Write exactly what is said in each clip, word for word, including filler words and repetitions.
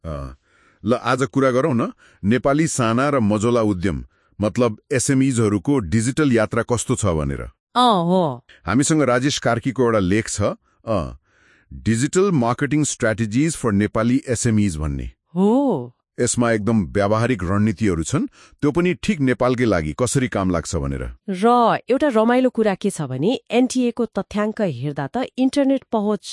अँ, ल आज कुरा गरौँ न नेपाली साना र मझौला उद्यम मतलब एसएमइजहरूको डिजिटल यात्रा कस्तो छ भनेर। अँ हो। हामीसँग राजेश कार्कीको एउटा लेख छ, अँ digital marketing strategies for Nepali SMEs भन्ने हो। यसमा एकदम व्यावहारिक रणनीतिहरू छन्, त्यो पनि ठिक नेपालकै लागि कसरी काम लाग्छ भनेर। र एउटा रमाइलो कुरा के छ भने एनटिए को तथ्याङ्क हेर्दा त इन्टरनेट पहुँच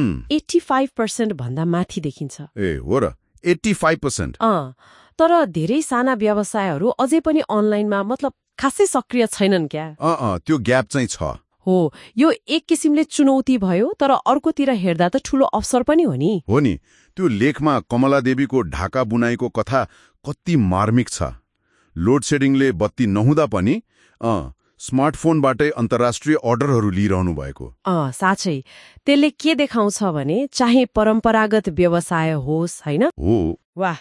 पचासी पर्सेन्ट भन्दा माथि देखिन्छ। ए हो र, पचासी पर्सेन्ट। अँ तर धेरै साना व्यवसायहरू अझै पनि अनलाइनमा मतलब खासै सक्रिय छैनन् क्या। अँ अँ त्यो ग्याप चाहिँ छ। हो, यो एक किसिमले चुनौती भयो, तर अर्कोतिर हेर्दा त ठूलो अवसर पनि हो नि। हो नि, त्यो लेखमा कमला देवीको ढाका बुनाईको कथा कति मार्मिक छ। लोड सेडिङले बत्ती नहुँदा पनि अँ स्मार्टफोनबाटै अन्तर्राष्ट्रिय अर्डरहरू लिइरहनु भएको। अँ साँच्चै त्यसले के देखाउँछ भने चाहे परम्परागत व्यवसाय होस् होइन, हो वाह,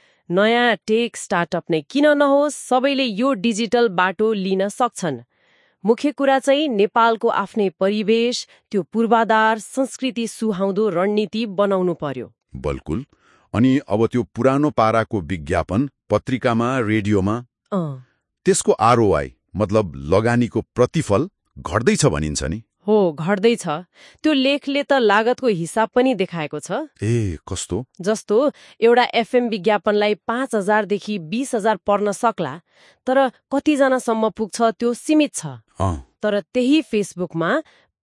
नयाँ टेक स्टार्टअप नै किन नहोस्, सबैले यो डिजिटल बाटो लिन सक्छन्। मुख्य कुरा चाहिँ नेपालको आफ्नै परिवेश, त्यो पूर्वाधार, संस्कृति सुहाउँदो रणनीति बनाउनु पर्यो। बल्कुल। अनि अब त्यो पुरानो पाराको विज्ञापन पत्रिकामा, रेडियोमा, अँ त्यसको आरओआई मतलब लगानीको प्रतिफल घट्दैछ भनिन्छ नि। हो, घट्दैछ। त्यो लेखले त लागतको हिसाब पनि देखाएको छ। ए कस्तो? जस्तो एउटा एफएम विज्ञापनलाई पाँच हजारदेखि बीस हजार पर्न सक्ला, तर कतिजनासम्म पुग्छ त्यो सीमित छ। अँ तर त्यही फेसबुकमा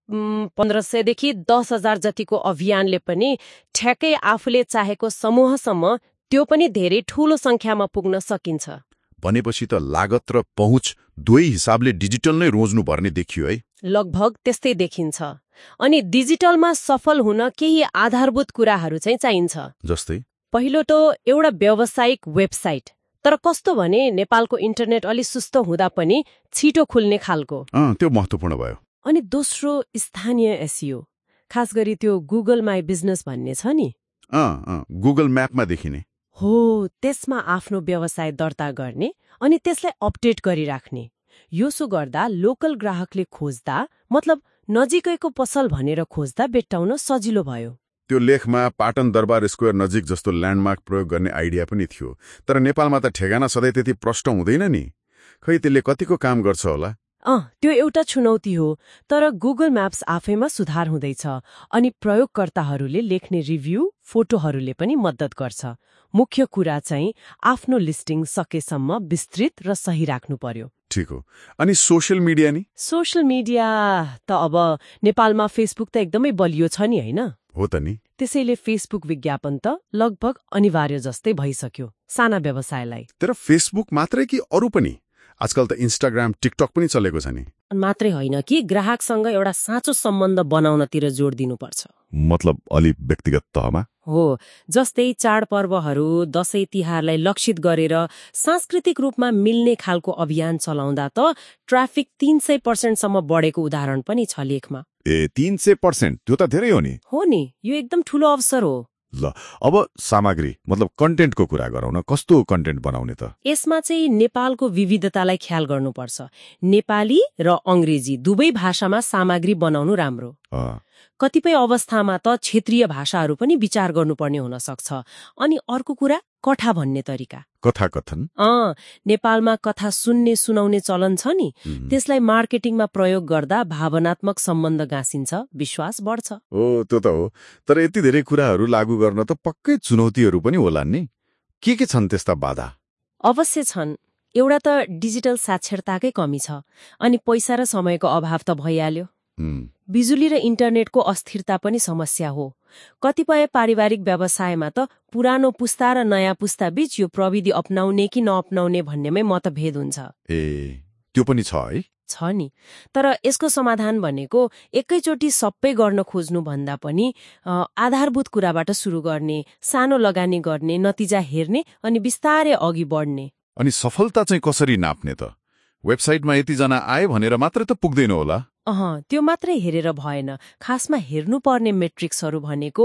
पन्ध्र सयदेखि दस हजार जतिको अभियानले पनि ठ्याक्कै आफूले चाहेको समूहसम्म त्यो पनि धेरै ठूलो संख्यामा पुग्न सकिन्छ। भनेपछि त लागत र पहुँच दुवै हिसाबले डिजिटल नै रोज्नु पर्ने देखियो है। लगभग त्यस्तै देखिन्छ। अनि डिजिटलमा सफल हुन केही आधारभूत कुराहरू चाहिँ चाहिन्छ। जस्तै पहिलो त एउटा व्यावसायिक वेबसाइट, तर कस्तो भने नेपालको इन्टरनेट अलि सुस्त हुँदा पनि छिटो खुल्ने खालको। अँ त्यो महत्त्वपूर्ण भयो। अनि दोस्रो स्थानीय एसइओ, खास गरी त्यो गुगल माई बिजनेस भन्ने छ नि। अँ अँ गुगल म्यापमा देखिने। हो, त्यसमा आफ्नो व्यवसाय दर्ता गर्ने अनि त्यसलाई अपडेट गरिराख्ने। यसो गर्दा लोकल ग्राहकले खोज्दा मतलब नजिकैको पसल भनेर खोज्दा भेट्टाउन सजिलो भयो। त्यो लेखमा पाटन दरबार स्क्वायर नजिक जस्तो ल्यान्डमार्क प्रयोग गर्ने आइडिया पनि थियो, तर नेपालमा त ठेगाना सधैँ त्यति प्रष्ट हुँदैन नि। खै त्यसले कतिको काम गर्छ होला। अँ त्यो एउटा चुनौती हो, तर गुगल म्याप्स आफैमा सुधार हुँदैछ अनि प्रयोगकर्ताहरूले लेख्ने रिभ्यू, फोटोहरूले पनि मद्दत गर्छ। मुख्य कुरा चाहिँ आफ्नो लिस्टिङ सकेसम्म विस्तृत र सही राख्नु पर्यो। ठिक हो। अनि सोशल मिडिया नि? सोशल मिडिया त अब नेपालमा फेसबुक त एकदमै बलियो छ नि होइन? हो त नि। त्यसैले फेसबुक विज्ञापन त लगभग अनिवार्य जस्तै भइसक्यो साना व्यवसायलाई। तर फेसबुक मात्रै कि अरू पनि? आजकल त इन्स्टाग्राम, टिकटक पनि चलेको छ नि। मात्रै होइन कि ग्राहकसँग एउटा साँचो सम्बन्ध बनाउनतिर जोड दिनुपर्छ। मतलब अलि व्यक्तिगत तहमा? हो, जस्तै चाडपर्वहरू, दशैं तिहारलाई लक्षित गरेर सांस्कृतिक रूपमा मिल्ने खालको अभियान चलाउँदा त ट्राफिक तीन सय पर्सेन्टसम्म बढेको उदाहरण पनि छ लेखमा। ए तीन सय पर्सेन्ट त्यो त धेरै हो नि। हो नि, यो एकदम ठूलो अवसर हो। ल अब सामग्री मतलब कन्टेन्टको कुरा गरौँ न। कस्तो कन्टेन्ट बनाउने त? यसमा चाहिँ नेपालको विविधतालाई ख्याल गर्नुपर्छ। नेपाली र अङ्ग्रेजी दुवै भाषामा सामग्री बनाउनु राम्रो। कतिपय अवस्थामा त क्षेत्रीय भाषाहरू पनि विचार गर्नुपर्ने हुन सक्छ। अनि अर्को कुरा कथा भन्ने तरिका। कथा कथन? अँ नेपालमा कथा सुन्ने सुनाउने चलन छ नि, त्यसलाई मार्केटिङमा प्रयोग गर्दा भावनात्मक सम्बन्ध गाँसिन्छ, विश्वास बढ्छ। ओ त्यो त हो, तर यति धेरै कुराहरू लागू गर्न त पक्कै चुनौतीहरू पनि होला नि। के के छन् त्यस्ता बाधा? अवश्य छन्। एउटा त डिजिटल साक्षरताकै कमी छ, अनि पैसा र समयको अभाव त भइहाल्यो। बिजुली र इन्टरनेटको अस्थिरता पनि समस्या हो। कतिपय पारिवारिक व्यवसायमा त पुरानो पुस्ता र नयाँ पुस्ता बीच यो प्रविधि अपनाउने कि नअपनाउने भन्नेमै मतभेद हुन्छ। ए त्यो पनि छ है? छ नि, तर यसको समाधान भनेको एकैचोटि सबै गर्न खोज्नु भन्दा पनि आधारभूत कुराबाट सुरु गर्ने, सानो लगानी गर्ने, नतिजा हेर्ने अनि बिस्तारै अघि बढ्ने। अनि सफलता चाहिँ कसरी नाप्ने त? वेबसाइटमा यतिजना आए भनेर मात्रै त पुग्दैन होला। अह त्यो मात्रै हेरेर भएन। खासमा हेर्नुपर्ने मेट्रिक्सहरू भनेको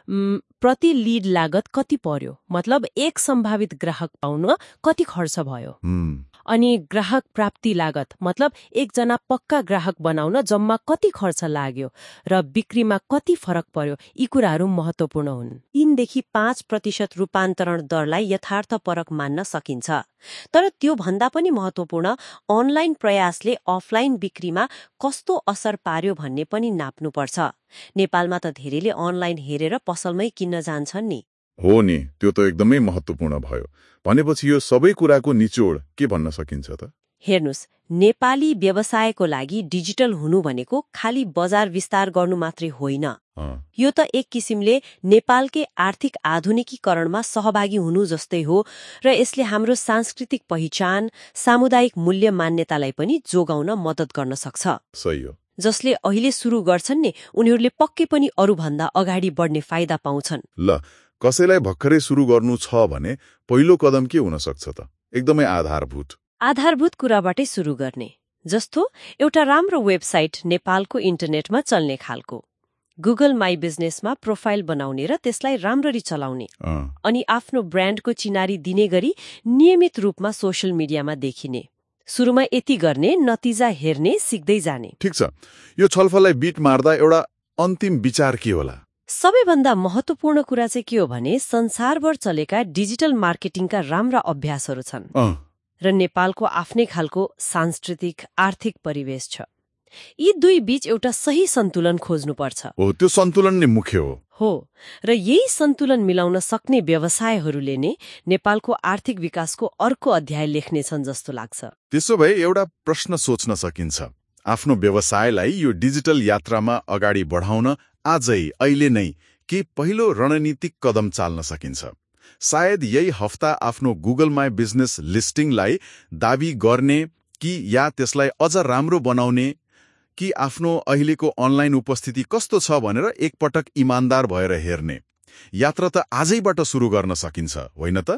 प्रति लिड लागत कति पर्यो, मतलब एक सम्भावित ग्राहक पाउन कति खर्च भयो, अनि ग्राहक प्राप्ति लागत मतलब एकजना पक्का ग्राहक बनाउन जम्मा कति खर्च लाग्यो र बिक्रीमा कति फरक पर्यो, यी कुराहरू महत्त्वपूर्ण हुन्। तीनदेखि पाँच प्रतिशत रूपान्तरण दरलाई यथार्थपरक मान्न सकिन्छ। तर त्यो भन्दा पनि महत्त्वपूर्ण अनलाइन प्रयासले अफलाइन बिक्रीमा कस्तो असर पार्यो भन्ने पनि नाप्नुपर्छ। नेपालमा त धेरैले अनलाइन हेरेर पसलमै किन्न जान्छन् नि। हो नि, त्यो त एकदमै महत्त्वपूर्ण भयो। भनेपछि यो सबै कुराको निचोड के भन्न सकिन्छ त? हेर्नुस्, नेपाली व्यवसायको लागि डिजिटल हुनु भनेको खाली बजार विस्तार गर्नु मात्रै होइन। यो त एक किसिमले नेपालकै आर्थिक आधुनिकीकरणमा सहभागी हुनु जस्तै हो र यसले हाम्रो सांस्कृतिक पहिचान, सामुदायिक मूल्य मान्यतालाई पनि जोगाउन मद्दत गर्न सक्छ। सही हो। जसले अहिले सुरु गर्छन् नि, उनीहरूले पक्कै पनि अरूभन्दा अगाडि बढ्ने फाइदा पाउँछन्। ल, कसैलाई भर्खरै सुरु गर्नु छ भने पहिलो कदम के हुन सक्छ त? एकदमै आधारभूत आधारभूत कुराबाटै सुरु गर्ने, जस्तो एउटा राम्रो वेबसाइट नेपालको इन्टरनेटमा चल्ने खालको, गुगल माई बिजनेसमा प्रोफाइल बनाउने र त्यसलाई राम्ररी चलाउने, अनि आफ्नो ब्रान्डको चिनारी दिने गरी नियमित रूपमा सोशल मिडियामा देखिने। सुरुमा यति गर्ने, नतिजा हेर्ने, सिक्दै जाने। ठिक छ, यो छलफललाई बिट मार्दा एउटा अन्तिम विचार के होला? सबैभन्दा महत्त्वपूर्ण कुरा चाहिँ के हो भने संसारभर चलेका डिजिटल मार्केटिङका राम्रा अभ्यासहरू छन् र नेपालको आफ्नै खालको सांस्कृतिक आर्थिक परिवेश छ। यी दुई बीच एउटा सही सन्तुलन खोज्नुपर्छ। हो, त्यो सन्तुलन नै मुख्य हो। हो, र यही सन्तुलन मिलाउन सक्ने व्यवसायहरूले नै नेपालको आर्थिक विकासको अर्को अध्याय लेख्नेछन् जस्तो लाग्छ। त्यसो भए एउटा प्रश्न सोच्न सकिन्छ, आफ्नो व्यवसायलाई यो डिजिटल यात्रामा अगाडि बढाउन आजै अहिले नै के पहिलो रणनीतिक कदम चाल्न सकिन्छ? सायद यही हफ्ता आफ्नो गुगल माई बिजनेस लिस्टिङलाई दाबी गर्ने कि या त्यसलाई अझ राम्रो बनाउने कि आफ्नो अहिलेको अनलाइन उपस्थिति कस्तो छ भनेर एकपटक इमान्दार भएर हेर्ने यात्रा त आजैबाट सुरु गर्न सकिन्छ, होइन त?